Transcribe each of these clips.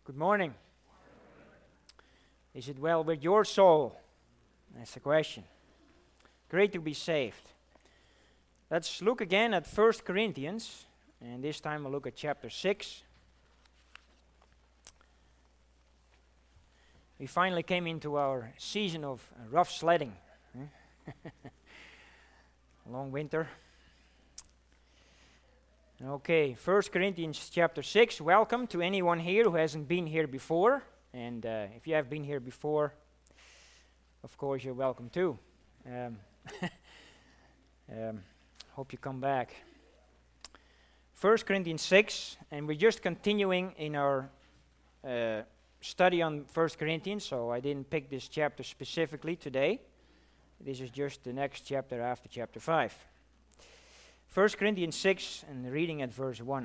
Good morning. Is it well with your soul? That's the question. Great to be saved. Let's look again at 1 Corinthians, and this time we'll look at chapter 6. We finally came into our season of rough sledding. Long winter. Okay, 1 Corinthians chapter 6. Welcome to anyone here who hasn't been here before. And if you have been here before, of course, you're welcome too. Hope you come back. 1 Corinthians 6, and we're just continuing in our study on 1 Corinthians, so I didn't pick this chapter specifically today. This is just the next chapter after chapter 5. 1 Corinthians 6, and reading at verse 1.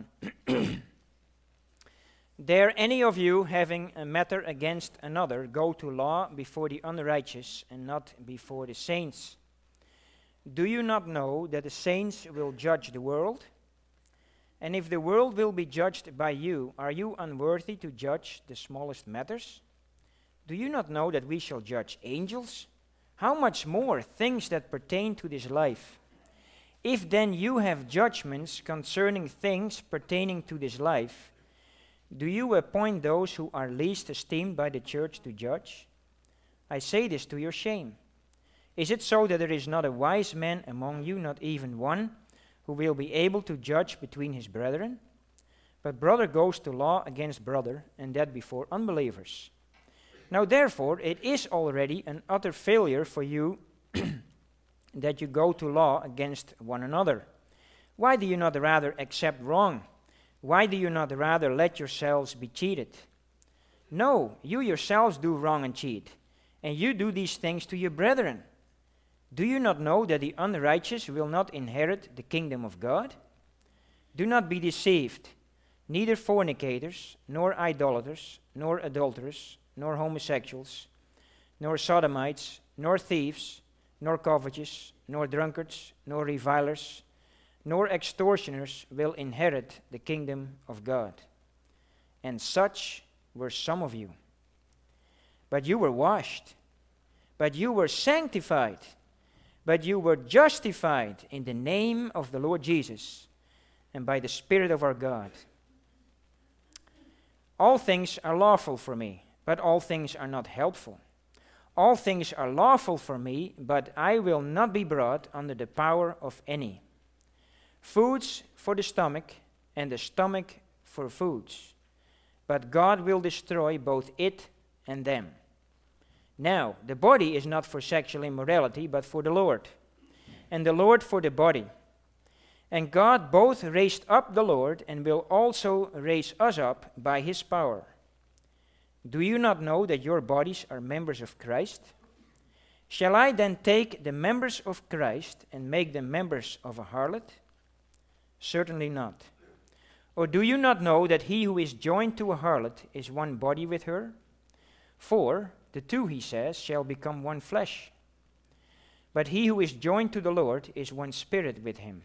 Dare any of you, having a matter against another, go to law before the unrighteous and not before the saints? Do you not know that the saints will judge the world? And if the world will be judged by you, are you unworthy to judge the smallest matters? Do you not know that we shall judge angels? How much more things that pertain to this life? If then you have judgments concerning things pertaining to this life, do you appoint those who are least esteemed by the church to judge? I say this to your shame. Is it so that there is not a wise man among you, not even one, who will be able to judge between his brethren? But brother goes to law against brother, and that before unbelievers. Now therefore it is already an utter failure for you that you go to law against one another. Why do you not rather accept wrong? Why do you not rather let yourselves be cheated? No, you yourselves do wrong and cheat, and you do these things to your brethren. Do you not know that the unrighteous will not inherit the kingdom of God? Do not be deceived. Neither fornicators, nor idolaters, nor adulterers, nor homosexuals, nor sodomites, nor thieves, nor covetous, nor drunkards, nor revilers, nor extortioners will inherit the kingdom of God. And such were some of you. But you were washed, but you were sanctified, but you were justified in the name of the Lord Jesus and by the Spirit of our God. All things are lawful for me, but all things are not helpful. All things are lawful for me, but I will not be brought under the power of any. Foods for the stomach, and the stomach for foods. But God will destroy both it and them. Now, the body is not for sexual immorality, but for the Lord, and the Lord for the body. And God both raised up the Lord, and will also raise us up by his power. Do you not know that your bodies are members of Christ? Shall I then take the members of Christ and make them members of a harlot? Certainly not. Or do you not know that he who is joined to a harlot is one body with her? For the two, he says, shall become one flesh. But he who is joined to the Lord is one spirit with him.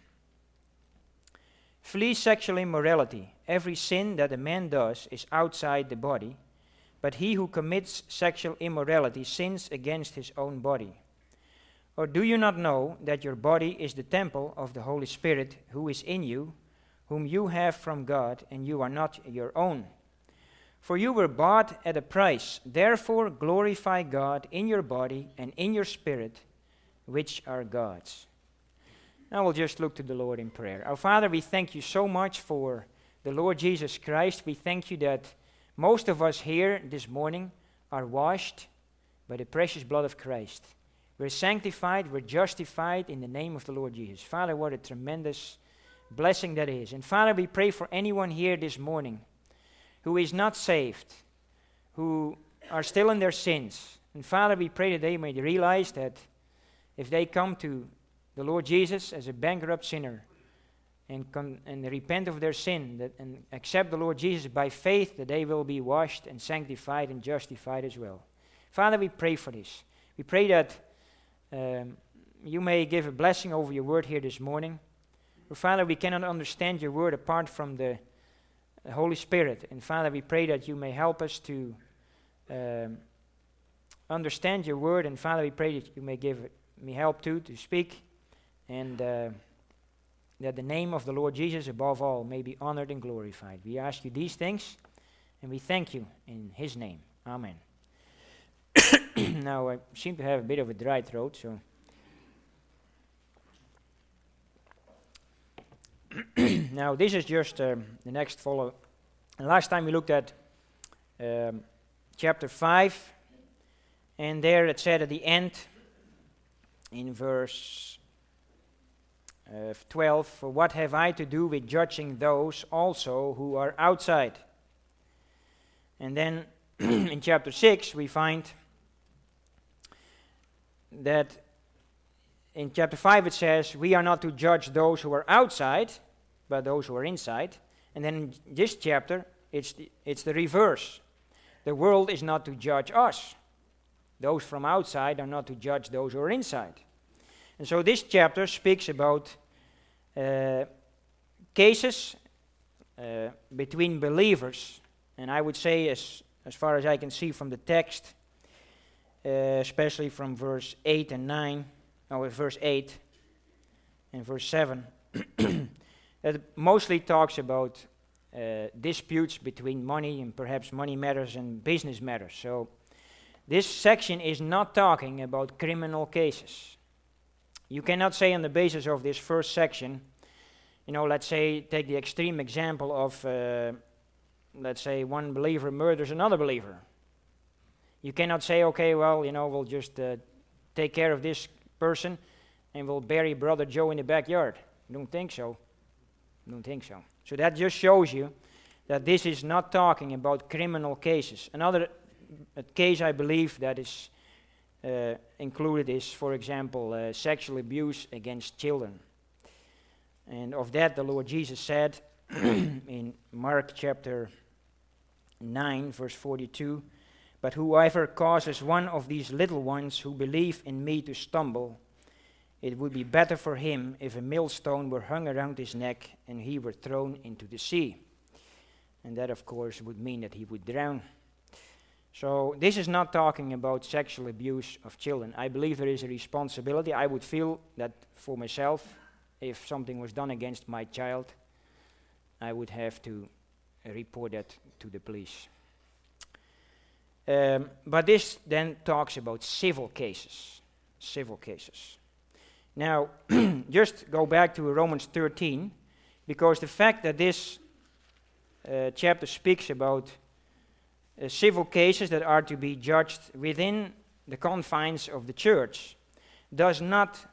Flee sexual immorality. Every sin that a man does is outside the body, but he who commits sexual immorality sins against his own body. Or do you not know that your body is the temple of the Holy Spirit who is in you, whom you have from God, and you are not your own? For you were bought at a price. Therefore glorify God in your body and in your spirit, which are God's. Now we'll just look to the Lord in prayer. Our Father, we thank you so much for the Lord Jesus Christ. We thank you that most of us here this morning are washed by the precious blood of Christ. We're sanctified, we're justified in the name of the Lord Jesus. Father, what a tremendous blessing that is. And Father, we pray for anyone here this morning who is not saved, who are still in their sins. And Father, we pray that they may realize that if they come to the Lord Jesus as a bankrupt sinner, and repent of their sin and accept the Lord Jesus by faith, that they will be washed and sanctified and justified as well. Father, we pray for this. We pray that you may give a blessing over your word here this morning. Father, we cannot understand your word apart from the the Holy Spirit. And Father, we pray that you may help us to understand your word. And Father, we pray that you may give me help to speak. And that the name of the Lord Jesus above all may be honored and glorified. We ask you these things, and we thank you in his name. Amen. Now, I seem to have a bit of a dry throat, so... Now, this is just the next follow. Last time we looked at chapter 5, and there it said at the end, in verse 12, "For what have I to do with judging those also who are outside?" And then in chapter 6 we find that in chapter 5 it says, "We are not to judge those who are outside, but those who are inside." And then in this chapter it's the reverse. The world is not to judge us. Those from outside are not to judge those who are inside. And so this chapter speaks about cases between believers, and I would say, as far as I can see from the text, especially from verse 8 and 9, verse 8 and verse 7, that mostly talks about disputes between money and perhaps money matters and business matters. So this section is not talking about criminal cases. You cannot say on the basis of this first section, let's say, take the extreme example of, let's say, one believer murders another believer. You cannot say, okay, well, we'll just take care of this person and we'll bury Brother Joe in the backyard. Don't think so. So that just shows you that this is not talking about criminal cases. Another case I believe that is included is, for example, sexual abuse against children. And of that the Lord Jesus said in Mark chapter 9, verse 42, "But whoever causes one of these little ones who believe in me to stumble, it would be better for him if a millstone were hung around his neck and he were thrown into the sea." And that, of course, would mean that he would drown. So this is not talking about sexual abuse of children. I believe there is a responsibility. I would feel that for myself, if something was done against my child, I would have to report that to the police. But this then talks about civil cases. Now, just go back to Romans 13, because the fact that this chapter speaks about civil cases that are to be judged within the confines of the church does not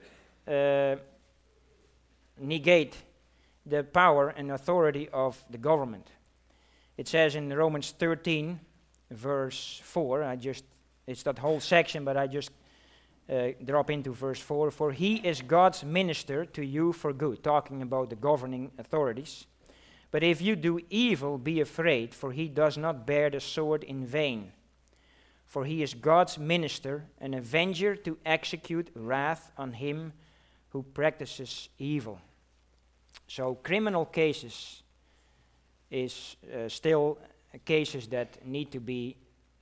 negate the power and authority of the government. It says in Romans 13, verse 4, it's that whole section, but I just drop into verse 4, "For he is God's minister to you for good," talking about the governing authorities. "But if you do evil, be afraid, for he does not bear the sword in vain. For he is God's minister, an avenger to execute wrath on him who practices evil." So criminal cases is still cases that need to be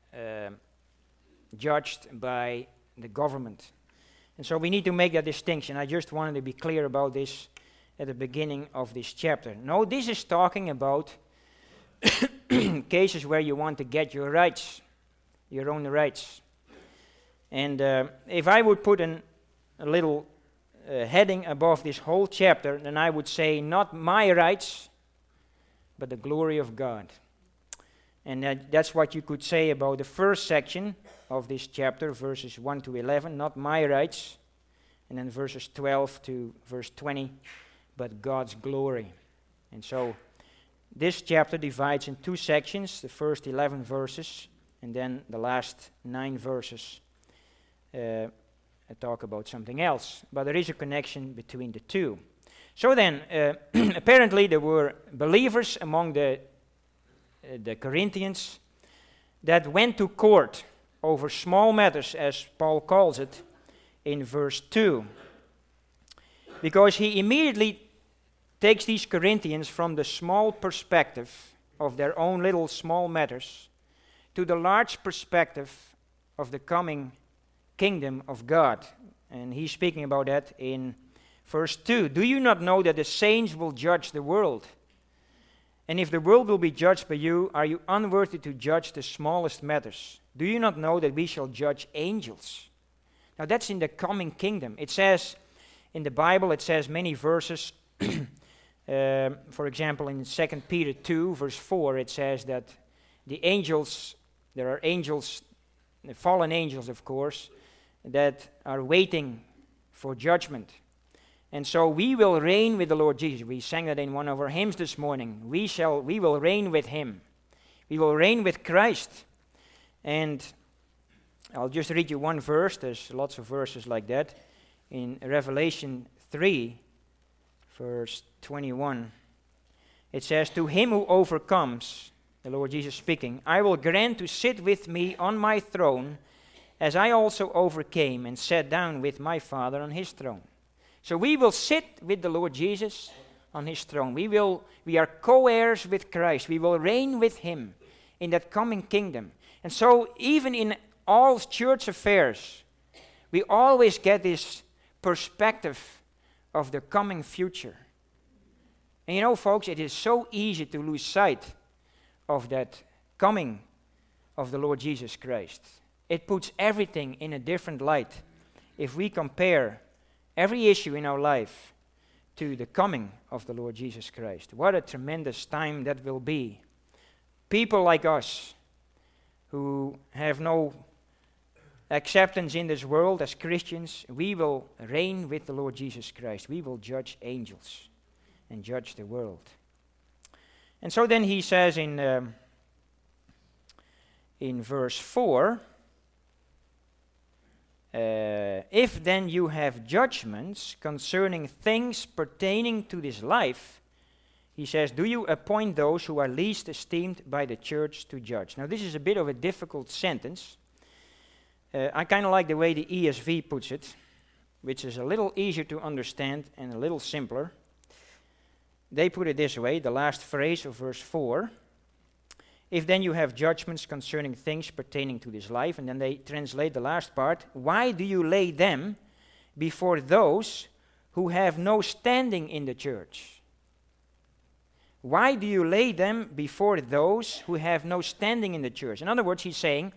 judged by the government. And so we need to make that distinction. I just wanted to be clear about this at the beginning of this chapter. No, this is talking about cases where you want to get your rights, your own rights. And if I would put a little heading above this whole chapter, then I would say, not my rights, but the glory of God. And that's what you could say about the first section of this chapter, verses 1 to 11, not my rights, and then verses 12 to verse 20, but God's glory. And so this chapter divides in two sections, the first 11 verses, and then the last 9 verses talk about something else. But there is a connection between the two. So then, apparently there were believers among the Corinthians that went to court over small matters, as Paul calls it in verse 2. Because he immediately takes these Corinthians from the small perspective of their own little small matters to the large perspective of the coming kingdom of God. And he's speaking about that in verse 2. Do you not know that the saints will judge the world? And if the world will be judged by you, are you unworthy to judge the smallest matters? Do you not know that we shall judge angels? Now that's in the coming kingdom. It says in the Bible, it says many verses. For example, in 2 Peter 2, verse 4, it says that the angels, there are angels, the fallen angels, of course, that are waiting for judgment. And so we will reign with the Lord Jesus. We sang that in one of our hymns this morning. We will reign with him. We will reign with Christ. And I'll just read you one verse. There's lots of verses like that. In Revelation 3, verse 21, it says, to him who overcomes, the Lord Jesus speaking, I will grant to sit with me on my throne, as I also overcame and sat down with my Father on his throne. So we will sit with the Lord Jesus on his throne. We are co-heirs with Christ. We will reign with him in that coming kingdom. And so even in all church affairs, we always get this perspective of the coming future. And you know, folks, it is so easy to lose sight of that coming of the Lord Jesus Christ. It puts everything in a different light if we compare every issue in our life to the coming of the Lord Jesus Christ. What a tremendous time that will be. People like us who have no acceptance in this world as Christians, we will reign with the Lord Jesus Christ. We will judge angels and judge the world. And so then he says in verse 4, if then you have judgments concerning things pertaining to this life, he says, do you appoint those who are least esteemed by the church to judge? Now this is a bit of a difficult sentence. I kind of like the way the ESV puts it, which is a little easier to understand and a little simpler. They put it this way, the last phrase of verse 4. If then you have judgments concerning things pertaining to this life, and then they translate the last part, why do you lay them before those who have no standing in the church? Why do you lay them before those who have no standing in the church? In other words, he's saying,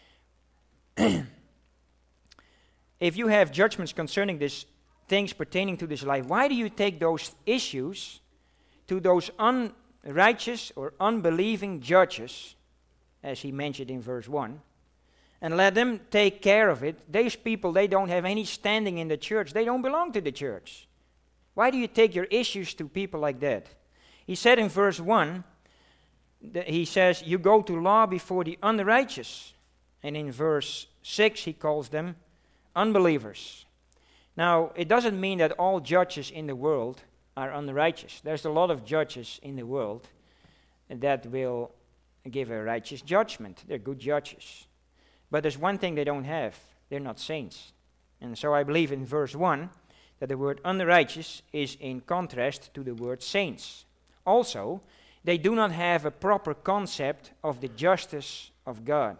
if you have judgments concerning these things pertaining to this life, why do you take those issues to those unrighteous or unbelieving judges, as he mentioned in verse 1, and let them take care of it? These people, they don't have any standing in the church. They don't belong to the church. Why do you take your issues to people like that? He said in verse 1, he says, you go to law before the unrighteous. And in verse 6, he calls them unbelievers. Now, it doesn't mean that all judges in the world are unrighteous. There's a lot of judges in the world that will give a righteous judgment. They're good judges. But there's one thing they don't have. They're not saints. And so I believe in verse 1 that the word unrighteous is in contrast to the word saints. Also, they do not have a proper concept of the justice of God.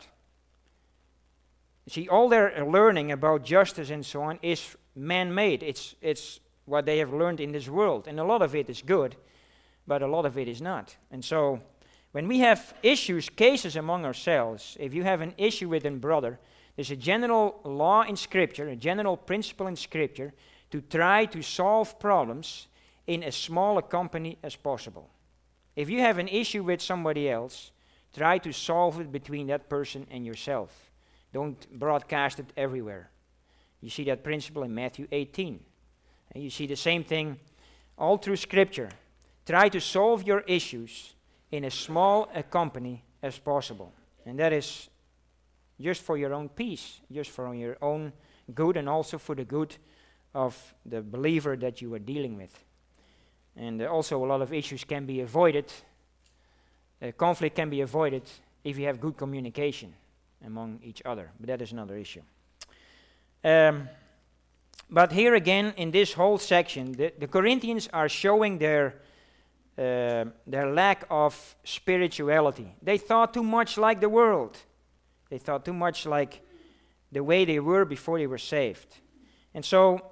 See, all their learning about justice and so on is man-made. It's what they have learned in this world. And a lot of it is good, but a lot of it is not. And so, when we have issues, cases among ourselves, if you have an issue with a brother, there's a general law in Scripture, a general principle in Scripture, to try to solve problems in as small a company as possible. If you have an issue with somebody else, try to solve it between that person and yourself. Don't broadcast it everywhere. You see that principle in Matthew 18. And you see the same thing all through Scripture. Try to solve your issues in as small a company as possible. And that is just for your own peace, just for your own good, and also for the good of the believer that you are dealing with. And also a lot of issues can be avoided. Conflict can be avoided if you have good communication among each other. But that is another issue. But here again, in this whole section, the Corinthians are showing their lack of spirituality. They thought too much like the world. They thought too much like the way they were before they were saved. And so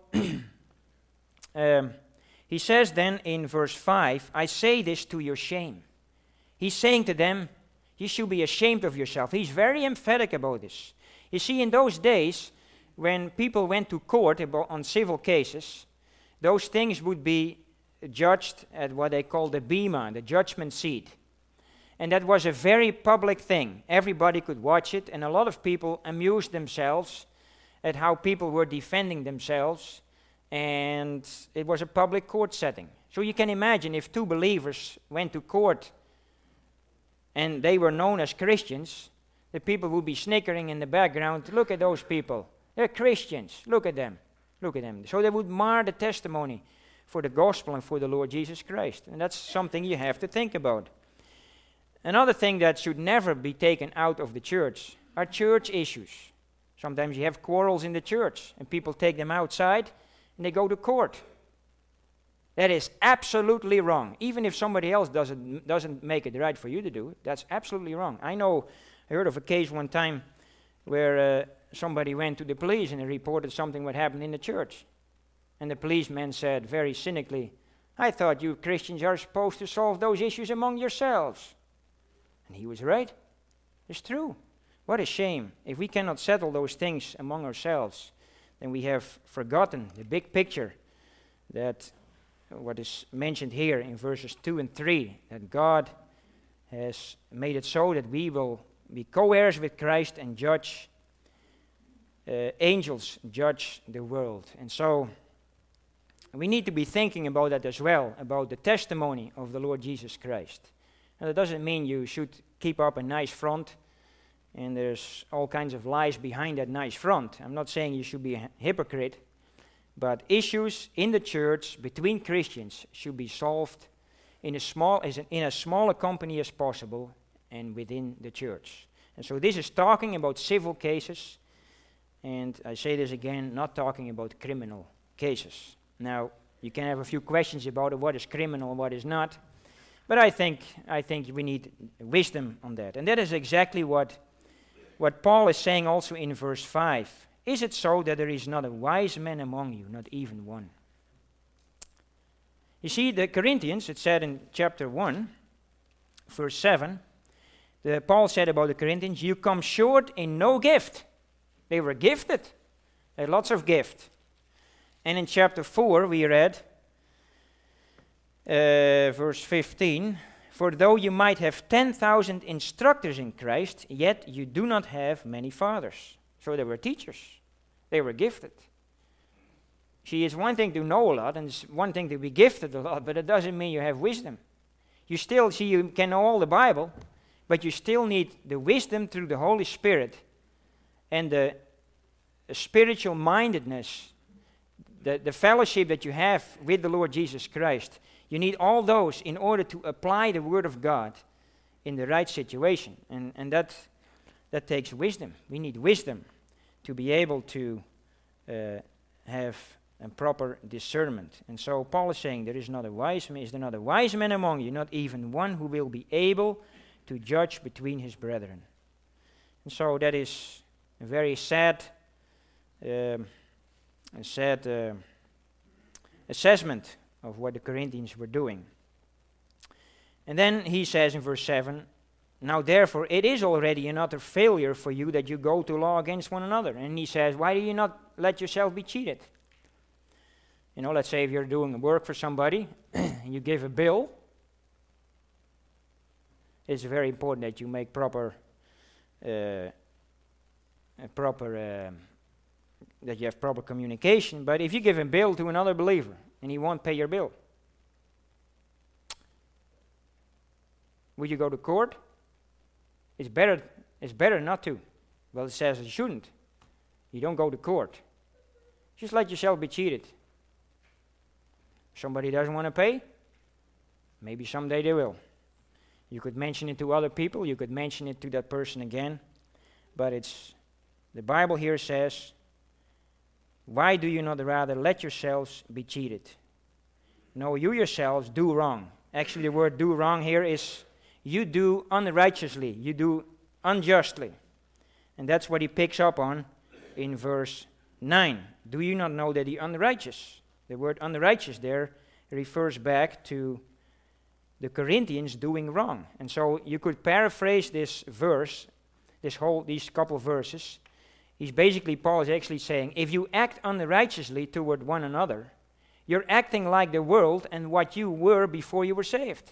he says then in verse 5, I say this to your shame. He's saying to them, you should be ashamed of yourself. He's very emphatic about this. You see, in those days, when people went to court on civil cases, those things would be judged at what they call the bema, the judgment seat. And that was a very public thing. Everybody could watch it, and a lot of people amused themselves at how people were defending themselves, and it was a public court setting. So you can imagine if two believers went to court and they were known as Christians, the people would be snickering in the background. Look at those people. They're Christians. Look at them. Look at them. So they would mar the testimony for the gospel and for the Lord Jesus Christ. And that's something you have to think about. Another thing that should never be taken out of the church are church issues. Sometimes you have quarrels in the church, and people take them outside, and they go to court. That is absolutely wrong. Even if somebody else doesn't make it right for you to do it, that's absolutely wrong. I heard of a case one time where somebody went to the police and reported something what happened in the church. And the policeman said very cynically, I thought you Christians are supposed to solve those issues among yourselves. And he was right. It's true. What a shame. If we cannot settle those things among ourselves, then we have forgotten the big picture that what is mentioned here in verses 2 and 3, that God has made it so that we will be co-heirs with Christ and judge angels, judge the world. And so we need to be thinking about that as well, about the testimony of the Lord Jesus Christ. Now, that doesn't mean you should keep up a nice front, and there's all kinds of lies behind that nice front. I'm not saying you should be a hypocrite, but issues in the church between Christians should be solved in as small a company as possible and within the church. And so this is talking about civil cases, and I say this again, not talking about criminal cases. Now, you can have a few questions about what is criminal and what is not, but I think we need wisdom on that. And that is exactly what Paul is saying also in verse 5. Is it so that there is not a wise man among you, not even one? You see, the Corinthians, it said in chapter 1, verse 7, Paul said about the Corinthians, you come short in no gift. They were gifted. They had lots of gift. And in chapter 4, we read, verse 15, for though you might have 10,000 instructors in Christ, yet you do not have many fathers. So they were teachers. They were gifted. See, it's one thing to know a lot, and it's one thing to be gifted a lot, but it doesn't mean you have wisdom. You can know all the Bible, but you still need the wisdom through the Holy Spirit and the spiritual mindedness, the fellowship that you have with the Lord Jesus Christ. You need all those in order to apply the Word of God in the right situation. And that takes wisdom. We need wisdom to be able to have a proper discernment. And so Paul is saying, is there not a wise man among you, not even one who will be able to judge between his brethren? And so that is a very sad assessment of what the Corinthians were doing. And then he says in verse 7, now therefore it is already another failure for you that you go to law against one another. And he says, why do you not let yourself be cheated? Let's say if you're doing work for somebody and you give a bill, it's very important that you make that you have proper communication. But if you give a bill to another believer and he won't pay your bill, would you go to court? It's better not to. Well, it says you shouldn't. You don't go to court. Just let yourself be cheated. Somebody doesn't want to pay? Maybe someday they will. You could mention it to other people. You could mention it to that person again. But the Bible here says, Why do you not rather let yourselves be cheated? No, you yourselves do wrong. Actually, the word do wrong here is you do unrighteously, you do unjustly. And that's what he picks up on in verse 9. Do you not know that the unrighteous, the word unrighteous there refers back to the Corinthians doing wrong. And so you could paraphrase this verse, these couple verses. Paul is actually saying, if you act unrighteously toward one another, you're acting like the world and what you were before you were saved.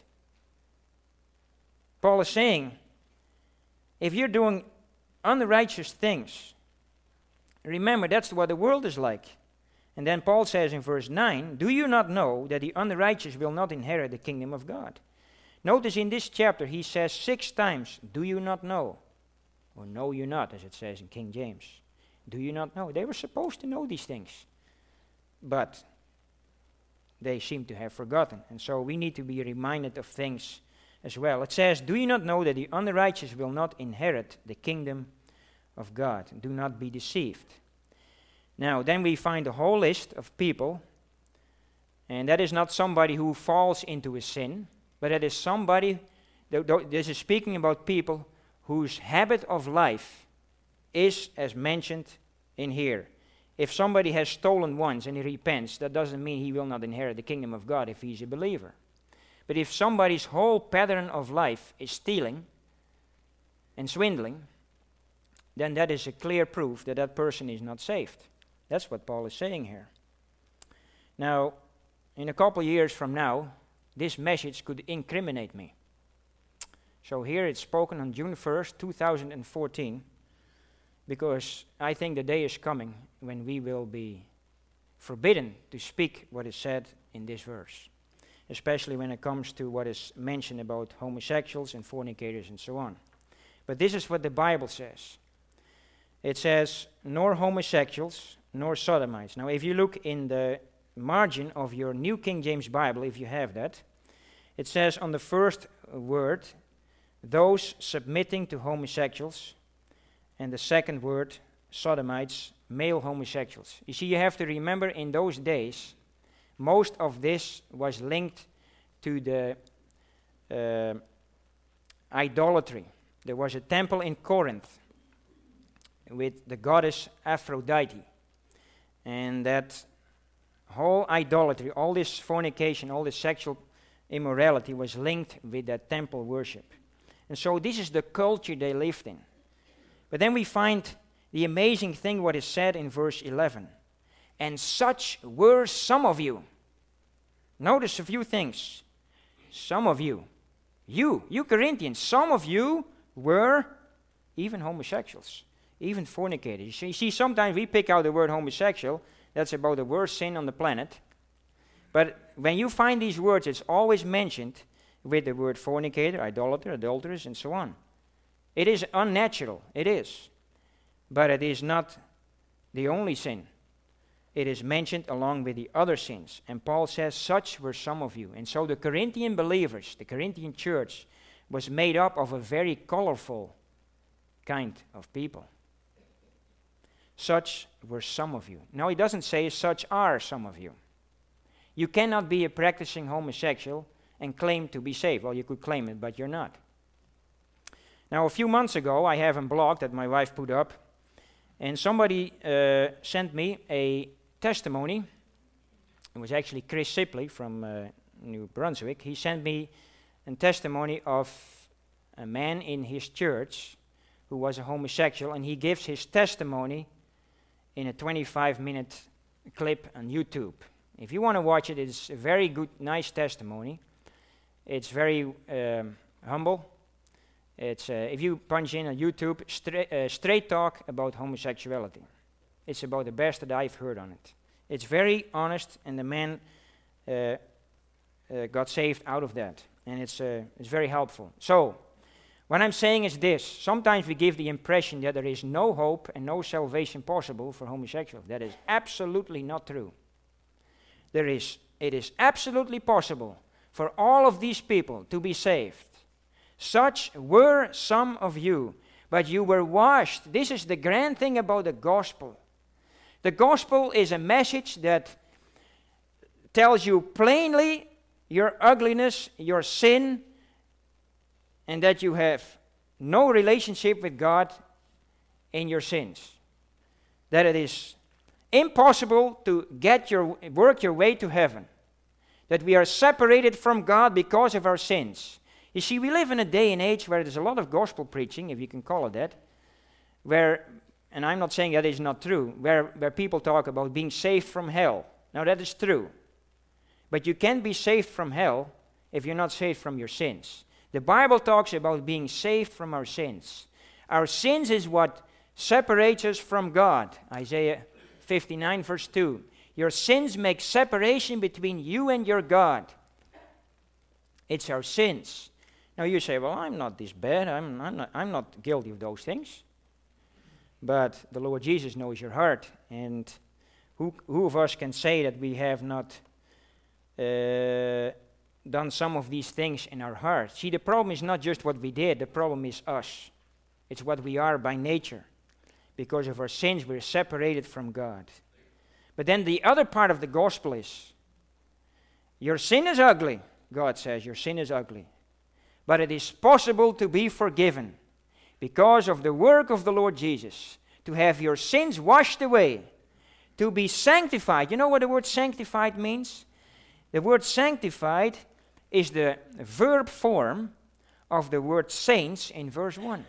Paul is saying, if you're doing unrighteous things, remember that's what the world is like. And then Paul says in verse 9, do you not know that the unrighteous will not inherit the kingdom of God? Notice in this chapter he says 6 times, do you not know? Or know you not, as it says in King James. Do you not know? They were supposed to know these things. But they seem to have forgotten. And so we need to be reminded of things as well. It says, do you not know that the unrighteous will not inherit the kingdom of God? Do not be deceived. Now, then we find a whole list of people, and that is not somebody who falls into a sin, but that is somebody, this is speaking about people whose habit of life is as mentioned in here. If somebody has stolen once and he repents, that doesn't mean he will not inherit the kingdom of God if he's a believer. But if somebody's whole pattern of life is stealing and swindling, then that is a clear proof that that person is not saved. That's what Paul is saying here. Now, in a couple years from now, this message could incriminate me. So here it's spoken on June 1st, 2014, because I think the day is coming when we will be forbidden to speak what is said in this verse, especially when it comes to what is mentioned about homosexuals and fornicators and so on. But this is what the Bible says. It says, nor homosexuals, nor sodomites. Now, if you look in the margin of your New King James Bible, if you have that, it says on the first word, those submitting to homosexuals, and the second word, sodomites, male homosexuals. You see, you have to remember in those days, most of this was linked to the idolatry. There was a temple in Corinth with the goddess Aphrodite. And that whole idolatry, all this fornication, all this sexual immorality was linked with that temple worship. And so this is the culture they lived in. But then we find the amazing thing what is said in verse 11. And such were some of you. Notice a few things. Some of you. You Corinthians, some of you were even homosexuals. Even fornicators. You see, sometimes we pick out the word homosexual. That's about the worst sin on the planet. But when you find these words, it's always mentioned with the word fornicator, idolater, adulteress, and so on. It is unnatural. It is. But it is not the only sin. It is mentioned along with the other sins. And Paul says, such were some of you. And so the Corinthian believers, the Corinthian church, was made up of a very colorful kind of people. Such were some of you. Now, he doesn't say such are some of you. You cannot be a practicing homosexual and claim to be saved. Well, you could claim it, but you're not. Now, a few months ago, I have a blog that my wife put up, and somebody sent me a testimony. It was actually Chris Sipley from New Brunswick. He sent me a testimony of a man in his church who was a homosexual, and he gives his testimony in a 25-minute clip on YouTube. If you want to watch it, it's a very good, nice testimony. It's very humble. It's if you punch in on YouTube, straight talk about homosexuality. It's about the best that I've heard on it. It's very honest, and the man got saved out of that, and it's very helpful. So, what I'm saying is this: sometimes we give the impression that there is no hope and no salvation possible for homosexuals. That is absolutely not true. It is absolutely possible for all of these people to be saved. Such were some of you, but you were washed. This is the grand thing about the gospel. The gospel is a message that tells you plainly your ugliness, your sin, and that you have no relationship with God in your sins. That it is impossible to work your way to heaven. That we are separated from God because of our sins. You see, we live in a day and age where there's a lot of gospel preaching, if you can call it that, where, and I'm not saying that is not true, where people talk about being saved from hell. Now that is true. But you can't be saved from hell if you're not saved from your sins. The Bible talks about being saved from our sins. Our sins is what separates us from God. Isaiah 59 verse 2. Your sins make separation between you and your God. It's our sins. Now you say, well, I'm not this bad. I'm not guilty of those things. But the Lord Jesus knows your heart. And who of us can say that we have not done some of these things in our heart? See, the problem is not just what we did. The problem is us. It's what we are by nature. Because of our sins, we're separated from God. But then the other part of the gospel is, your sin is ugly. God says, your sin is ugly. But it is possible to be forgiven because of the work of the Lord Jesus, to have your sins washed away, to be sanctified. You know what the word sanctified means? The word sanctified is the verb form of the word saints in verse 1.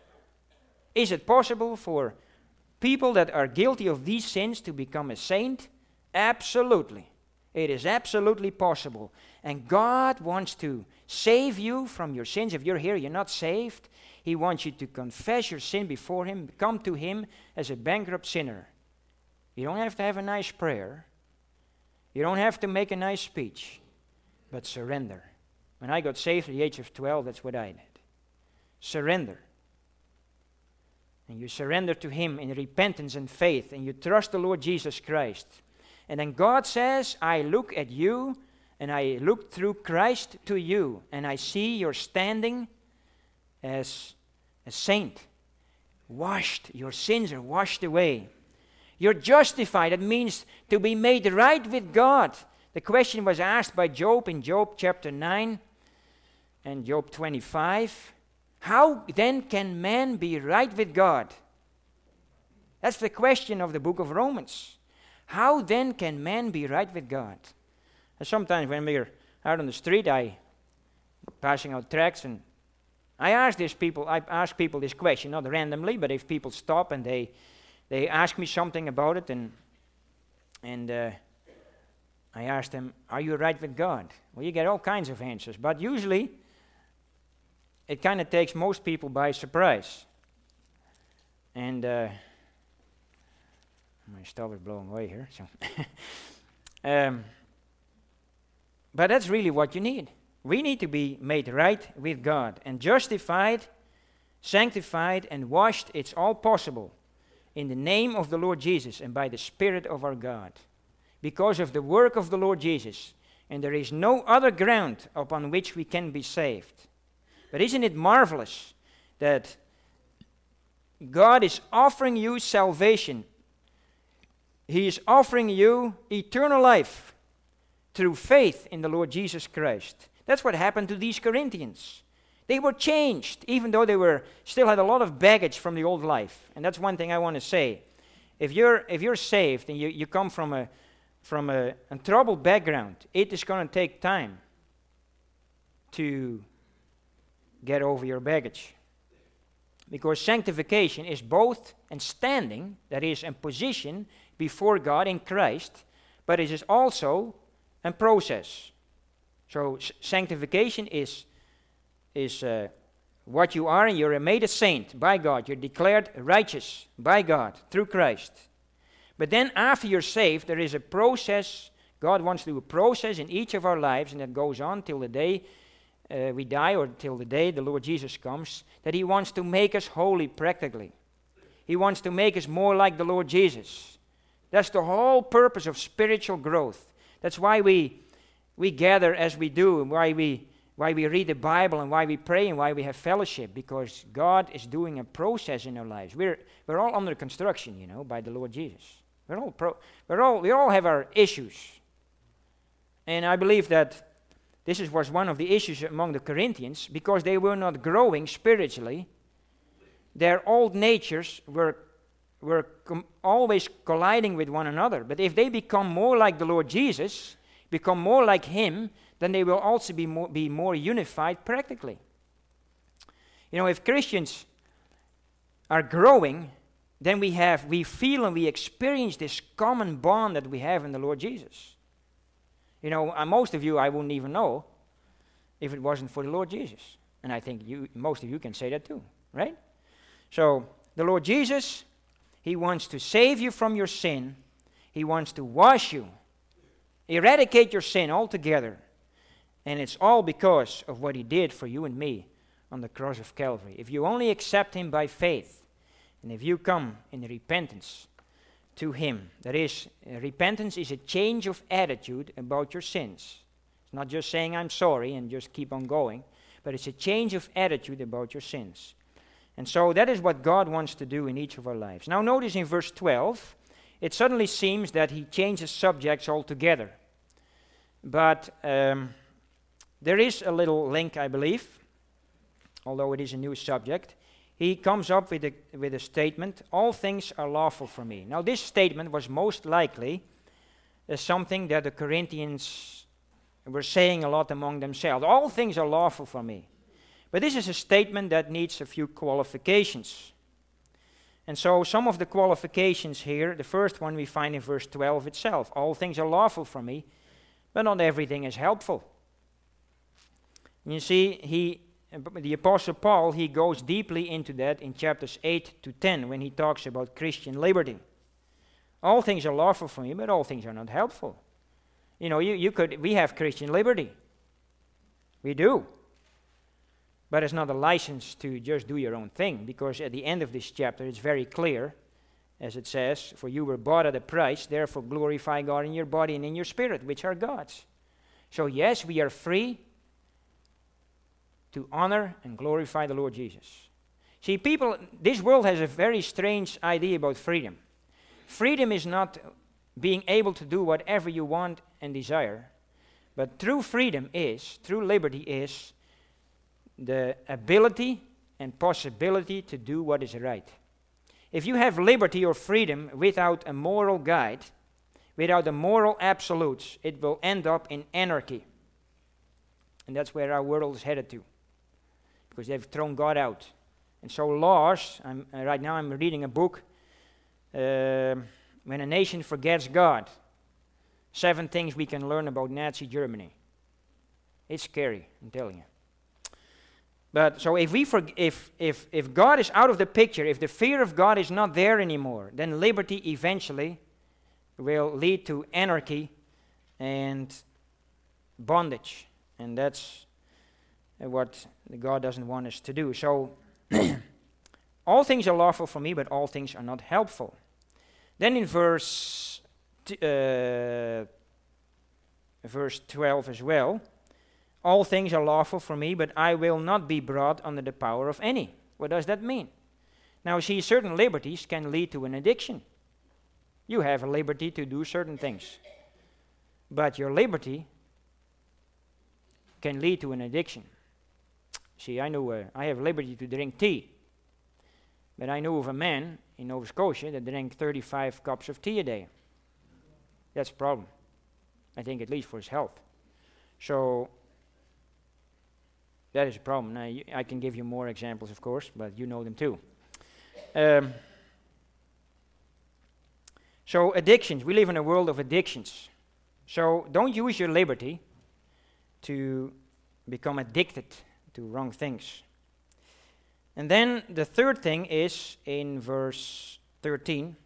Is it possible for people that are guilty of these sins to become a saint? Absolutely. It is absolutely possible. And God wants to save you from your sins. If you're here, you're not saved. He wants you to confess your sin before Him, come to Him as a bankrupt sinner. You don't have to have a nice prayer. You don't have to make a nice speech, but surrender. When I got saved at the age of 12, that's what I did. Surrender. And you surrender to Him in repentance and faith, and you trust the Lord Jesus Christ. And then God says, I look at you, and I look through Christ to you, and I see you're standing as a saint. Washed, your sins are washed away. You're justified. That means to be made right with God. The question was asked by Job in Job chapter 9 and Job 25. How then can man be right with God? That's the question of the book of Romans. How then can man be right with God? And sometimes when we're out on the street, I passing out tracts, and I ask people this question, not randomly, but if people stop and they ask me something about it, and I ask them, are you right with God? Well, you get all kinds of answers, but usually it kind of takes most people by surprise. And my stove is blowing away here. So, but that's really what you need. We need to be made right with God, and justified, sanctified, and washed. It's all possible in the name of the Lord Jesus and by the Spirit of our God, because of the work of the Lord Jesus. And there is no other ground upon which we can be saved. But isn't it marvelous that God is offering you salvation? He is offering you eternal life through faith in the Lord Jesus Christ. That's what happened to these Corinthians. They were changed, even though they still had a lot of baggage from the old life. And that's one thing I want to say. If you're saved and you come from a troubled background, it is going to take time to get over your baggage. Because sanctification is both a standing, that is, a position before God in Christ, but it is also a process. So sanctification is what you are, and you're made a saint by God. You're declared righteous by God through Christ. But then after you're saved, there is a process. God wants to do a process in each of our lives, and that goes on till the day we die, or till the day the Lord Jesus comes, that He wants to make us holy practically. He wants to make us more like the Lord Jesus. That's the whole purpose of spiritual growth. That's why we gather as we do, and why we read the Bible, and why we pray, and why we have fellowship, because God is doing a process in our lives. We're all under construction, by the Lord Jesus. We all have our issues. And I believe that was one of the issues among the Corinthians, because they were not growing spiritually. Their old natures were always colliding with one another. But if they become more like the Lord Jesus, become more like Him, then they will also be more unified practically. You know, if Christians are growing, then we feel and we experience this common bond that we have in the Lord Jesus. You know, most of you I wouldn't even know if it wasn't for the Lord Jesus. And I think most of you can say that too, right? So, the Lord Jesus, He wants to save you from your sin. He wants to wash you, eradicate your sin altogether. And it's all because of what He did for you and me on the cross of Calvary. If you only accept Him by faith, and if you come in repentance to Him, that is, repentance is a change of attitude about your sins. It's not just saying I'm sorry and just keep on going, but it's a change of attitude about your sins. And so that is what God wants to do in each of our lives. Now notice in verse 12, it suddenly seems that He changes subjects altogether. But there is a little link, I believe, although it is a new subject. He comes up with a statement, all things are lawful for me. Now this statement was most likely something that the Corinthians were saying a lot among themselves. All things are lawful for me. But this is a statement that needs a few qualifications. And so some of the qualifications here, the first one we find in verse 12 itself. All things are lawful for me, but not everything is helpful. And you see, the Apostle Paul, he goes deeply into that in chapters 8 to 10 when he talks about Christian liberty. All things are lawful for me, but all things are not helpful. You know, we have Christian liberty. We do. But it's not a license to just do your own thing, because at the end of this chapter it's very clear, as it says, for you were bought at a price, therefore glorify God in your body and in your spirit, which are God's. So yes, we are free to honor and glorify the Lord Jesus. See, this world has a very strange idea about freedom. Freedom is not being able to do whatever you want and desire, but true liberty is the ability and possibility to do what is right. If you have liberty or freedom without a moral guide, without the moral absolutes, it will end up in anarchy. And that's where our world is headed to, because they've thrown God out. And so laws, right now I'm reading a book, When a Nation Forgets God, 7 things we can learn about Nazi Germany. It's scary, I'm telling you. But so if God is out of the picture, if the fear of God is not there anymore, then liberty eventually will lead to anarchy and bondage. And that's what God doesn't want us to do. So all things are lawful for me, but all things are not helpful. Then in verse 12 as well, all things are lawful for me, but I will not be brought under the power of any. What does that mean? Now, see, certain liberties can lead to an addiction. You have a liberty to do certain things, but your liberty can lead to an addiction. See, I have liberty to drink tea, but I knew of a man in Nova Scotia that drank 35 cups of tea a day. That's a problem, I think, at least for his health. So that is a problem. Now, I can give you more examples, of course, but you know them too. So addictions. We live in a world of addictions. So don't use your liberty to become addicted to wrong things. And then the third thing is in verse 13.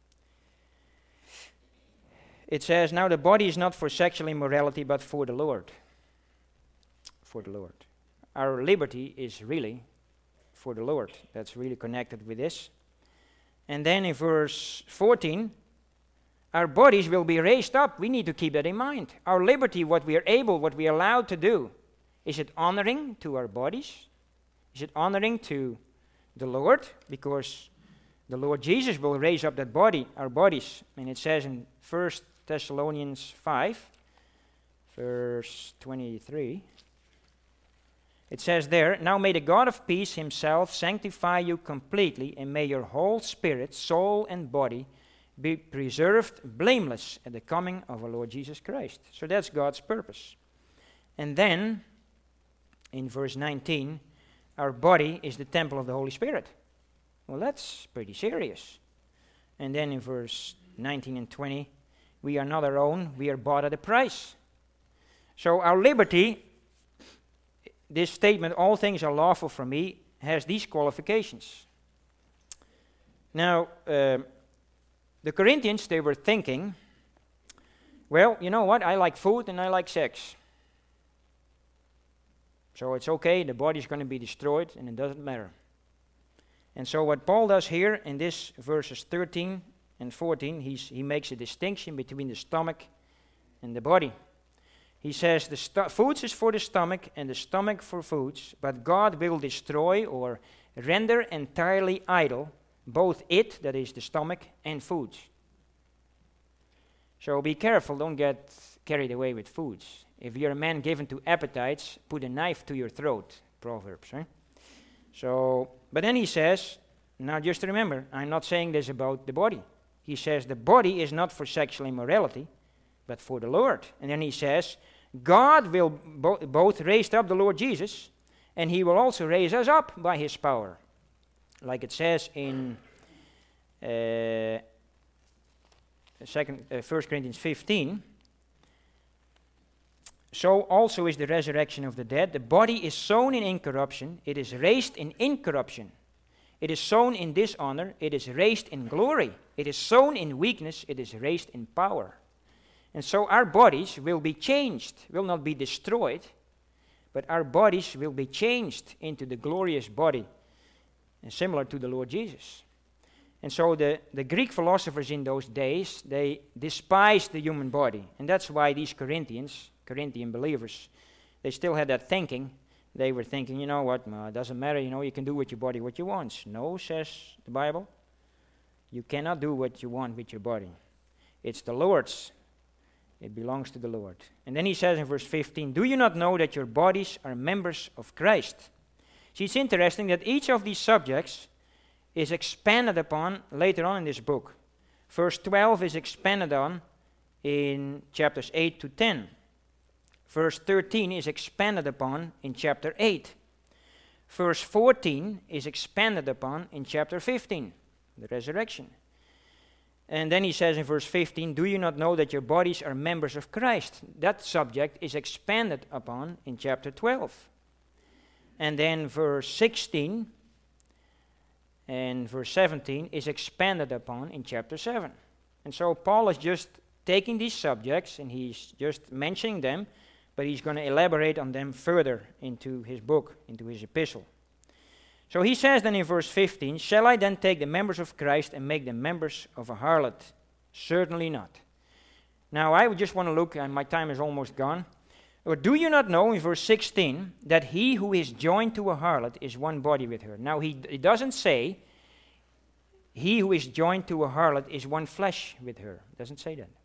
It says, now the body is not for sexual immorality, but for the Lord. For the Lord. Our liberty is really for the Lord. That's really connected with this. And then in verse 14, our bodies will be raised up. We need to keep that in mind. Our liberty, what we are allowed to do, is it honoring to our bodies? Is it honoring to the Lord? Because The Lord Jesus will raise up that body, our bodies. And it says in 1 Thessalonians 5, verse 23, it says there, "Now may the God of peace himself sanctify you completely, and may your whole spirit, soul, and body be preserved blameless at the coming of our Lord Jesus Christ." So that's God's purpose. And then, in verse 19, our body is the temple of the Holy Spirit. Well, that's pretty serious. And then in verse 19 and 20, we are not our own, we are bought at a price. So our liberty, this statement, "all things are lawful for me," has these qualifications. Now, the Corinthians, they were thinking, well, you know what, I like food and I like sex. So it's okay, the body's going to be destroyed and it doesn't matter. And so what Paul does here in this verses 13 and 14, he makes a distinction between the stomach and the body. He says the foods is for the stomach and the stomach for foods, but God will destroy or render entirely idle both it, that is the stomach, and foods. So be careful, don't get carried away with foods. If you're a man given to appetites, put a knife to your throat, Proverbs. Right? So, but then he says, now just remember, I'm not saying this about the body. He says the body is not for sexual immorality, but for the Lord. And then he says, God will both raise up the Lord Jesus, and he will also raise us up by his power. Like it says in 1 Corinthians 15, so also is the resurrection of the dead. The body is sown in incorruption, it is raised in incorruption. It is sown in dishonor, it is raised in glory. It is sown in weakness, it is raised in power. And so our bodies will be changed, will not be destroyed, but our bodies will be changed into the glorious body, and similar to the Lord Jesus. And so the Greek philosophers in those days, they despised the human body. And that's why these Corinthian believers, they still had that thinking. They were thinking, you know what, it doesn't matter, you can do with your body what you want. No, says the Bible, you cannot do what you want with your body. It's the Lord's. It belongs to the Lord. And then he says in verse 15, "Do you not know that your bodies are members of Christ?" See, it's interesting that each of these subjects is expanded upon later on in this book. Verse 12 is expanded on in chapters 8 to 10. Verse 13 is expanded upon in chapter 8. Verse 14 is expanded upon in chapter 15, the resurrection. And then he says in verse 15, "Do you not know that your bodies are members of Christ?" That subject is expanded upon in chapter 12. And then verse 16 and verse 17 is expanded upon in chapter 7. And so Paul is just taking these subjects and he's just mentioning them, but he's going to elaborate on them further into his book, into his epistle. So he says then in verse 15, "Shall I then take the members of Christ and make them members of a harlot? Certainly not." Now I would just want to look, and my time is almost gone. Or do you not know in verse 16 that he who is joined to a harlot is one body with her? Now he doesn't say he who is joined to a harlot is one flesh with her. It doesn't say that.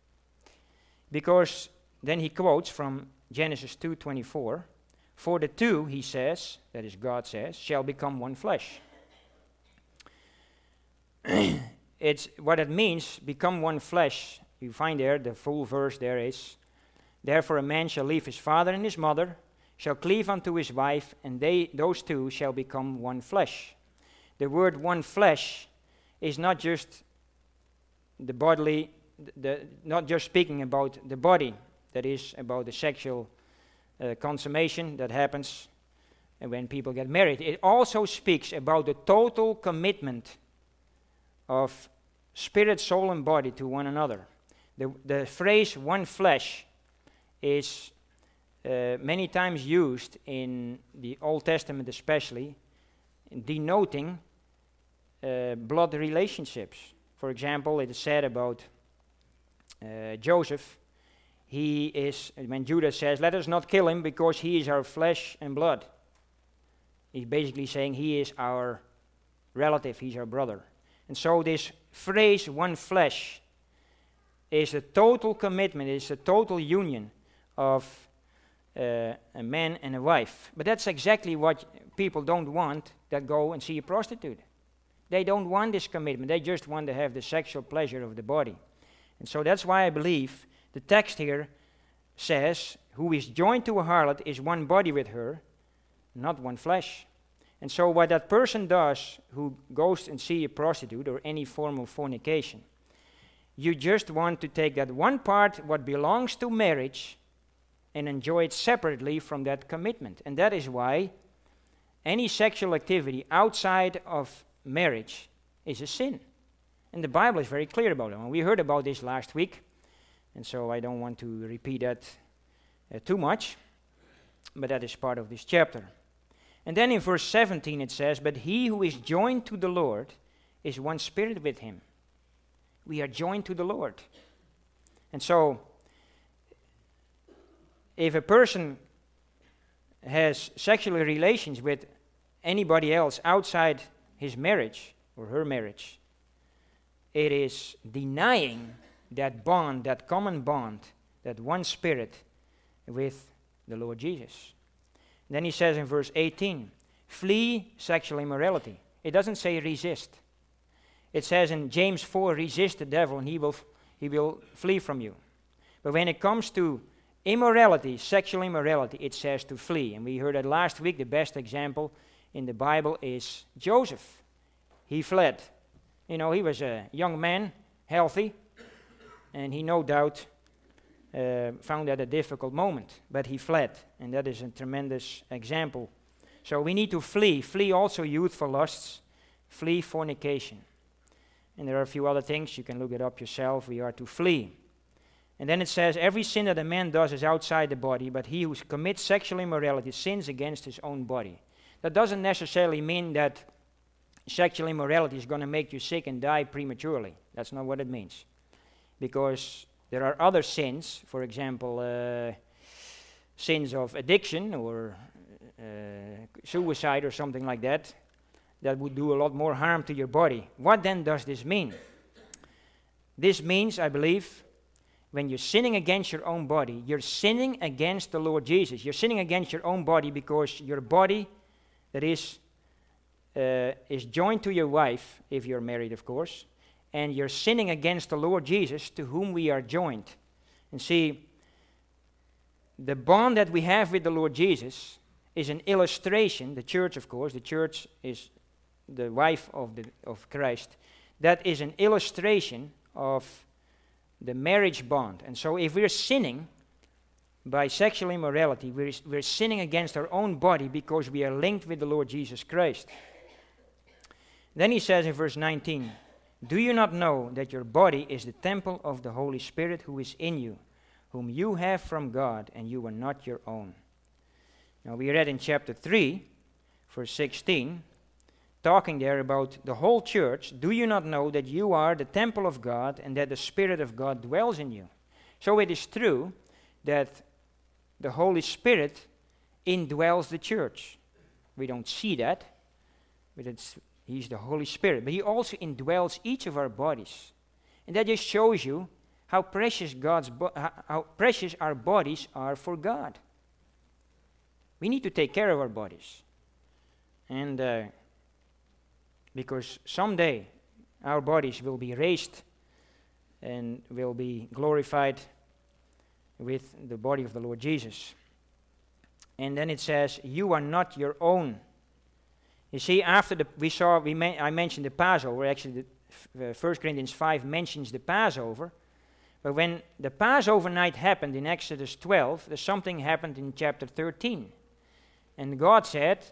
Because then he quotes from Genesis 2:24, "For the two," he says, that is God says, "shall become one flesh." It's what it means, become one flesh. You find there, the full verse there is, "Therefore a man shall leave his father and his mother, shall cleave unto his wife, and those two shall become one flesh." The word one flesh is not just the bodily, not just speaking about the body, that is about the sexual consummation that happens when people get married. It also speaks about the total commitment of spirit, soul, and body to one another. The phrase one flesh is many times used in the Old Testament especially, denoting blood relationships. For example, it is said about Joseph, he is, when Judah says, "Let us not kill him because he is our flesh and blood." He's basically saying he is our relative, he's our brother. And so this phrase, one flesh, is a total commitment, is a total union of a man and a wife. But that's exactly what people don't want that go and see a prostitute. They don't want this commitment. They just want to have the sexual pleasure of the body. And so that's why I believe the text here says, who is joined to a harlot is one body with her, not one flesh. And so what that person does who goes and see a prostitute or any form of fornication, you just want to take that one part, what belongs to marriage, and enjoy it separately from that commitment. And that is why any sexual activity outside of marriage is a sin. And the Bible is very clear about it. And we heard about this last week, and so I don't want to repeat that too much, but that is part of this chapter. And then in verse 17 it says, but he who is joined to the Lord is one spirit with him. We are joined to the Lord. And so, if a person has sexual relations with anybody else outside his marriage or her marriage, it is denying that bond, that common bond, that one spirit with the Lord Jesus. Then he says in verse 18, flee sexual immorality. It doesn't say resist. It says in James 4, resist the devil and he will flee from you. But when it comes to immorality, sexual immorality, it says to flee. And we heard that last week. The best example in the Bible is Joseph. He fled. You know, he was a young man, healthy, and he no doubt found that a difficult moment, but he fled, and that is a tremendous example. So we need to flee. Flee also youthful lusts. Flee fornication. And there are a few other things. You can look it up yourself. We are to flee. And then it says, every sin that a man does is outside the body, but he who commits sexual immorality sins against his own body. That doesn't necessarily mean that sexual immorality is going to make you sick and die prematurely. That's not what it means. Because there are other sins, for example, sins of addiction or suicide or something like that, that would do a lot more harm to your body. What then does this mean? This means, I believe, when you're sinning against your own body, you're sinning against the Lord Jesus. You're sinning against your own body because your body that is joined to your wife, if you're married, of course, and you're sinning against the Lord Jesus, to whom we are joined. And see, the bond that we have with the Lord Jesus is an illustration. The church, of course, the church is the wife of Christ. That is an illustration of the marriage bond. And so if we're sinning by sexual immorality, we're sinning against our own body because we are linked with the Lord Jesus Christ. Then he says in verse 19, do you not know that your body is the temple of the Holy Spirit who is in you, whom you have from God, and you are not your own? Now we read in chapter 3, verse 16, talking there about the whole church, do you not know that you are the temple of God and that the Spirit of God dwells in you? So it is true that the Holy Spirit indwells the church. We don't see that, but He's the Holy Spirit. But He also indwells each of our bodies. And that just shows you how precious how precious our bodies are for God. We need to take care of our bodies. And because someday our bodies will be raised and will be glorified with the body of the Lord Jesus. And then it says, you are not your own. You see, after I mentioned the Passover. Actually, 1 Corinthians 5 mentions the Passover. But when the Passover night happened in Exodus 12, there's something happened in chapter 13. And God said,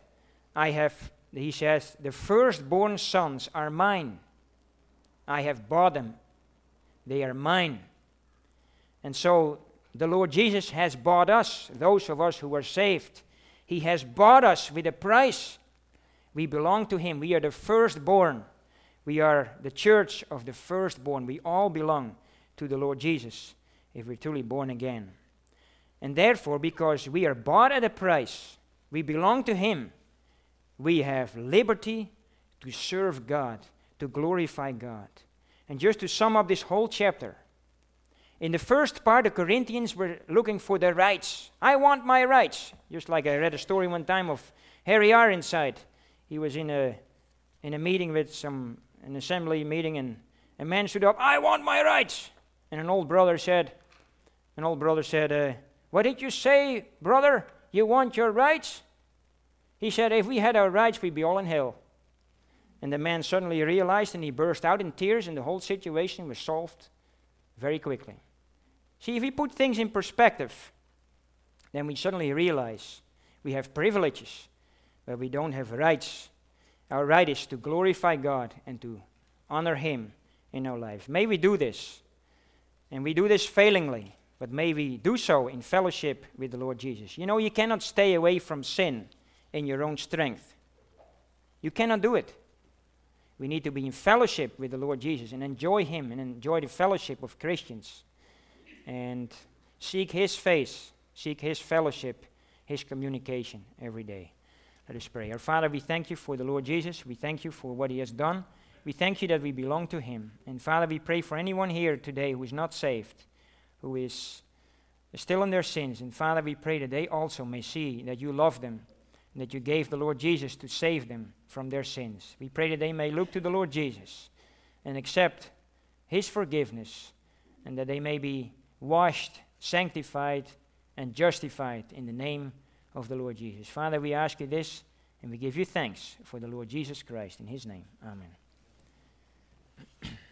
He says, the firstborn sons are mine. I have bought them. They are mine. And so the Lord Jesus has bought us, those of us who are saved. He has bought us with a price. We belong to Him. We are the firstborn. We are the church of the firstborn. We all belong to the Lord Jesus if we're truly born again. And therefore, because we are bought at a price, we belong to Him, we have liberty to serve God, to glorify God. And just to sum up this whole chapter, in the first part, the Corinthians were looking for their rights. I want my rights. Just like I read a story one time of Harry Ironside. He was in a meeting with an assembly meeting, and a man stood up, I want my rights. And an old brother said, what did you say, brother? You want your rights? He said, if we had our rights, we'd be all in hell. And the man suddenly realized, and he burst out in tears, and the whole situation was solved very quickly. See, if we put things in perspective, then we suddenly realize we have privileges, but we don't have rights. Our right is to glorify God and to honor Him in our lives. May we do this, and we do this failingly, but may we do so in fellowship with the Lord Jesus. You know, you cannot stay away from sin in your own strength. You cannot do it. We need to be in fellowship with the Lord Jesus and enjoy Him and enjoy the fellowship of Christians and seek His face, seek His fellowship, His communication every day. Let us pray. Our Father, we thank You for the Lord Jesus. We thank You for what He has done. We thank You that we belong to Him. And Father, we pray for anyone here today who is not saved, who is still in their sins. And Father, we pray that they also may see that You love them and that You gave the Lord Jesus to save them from their sins. We pray that they may look to the Lord Jesus and accept His forgiveness, and that they may be washed, sanctified, and justified in the name of the Lord Jesus. Father, we ask You this, and we give You thanks for the Lord Jesus Christ. In His name, amen.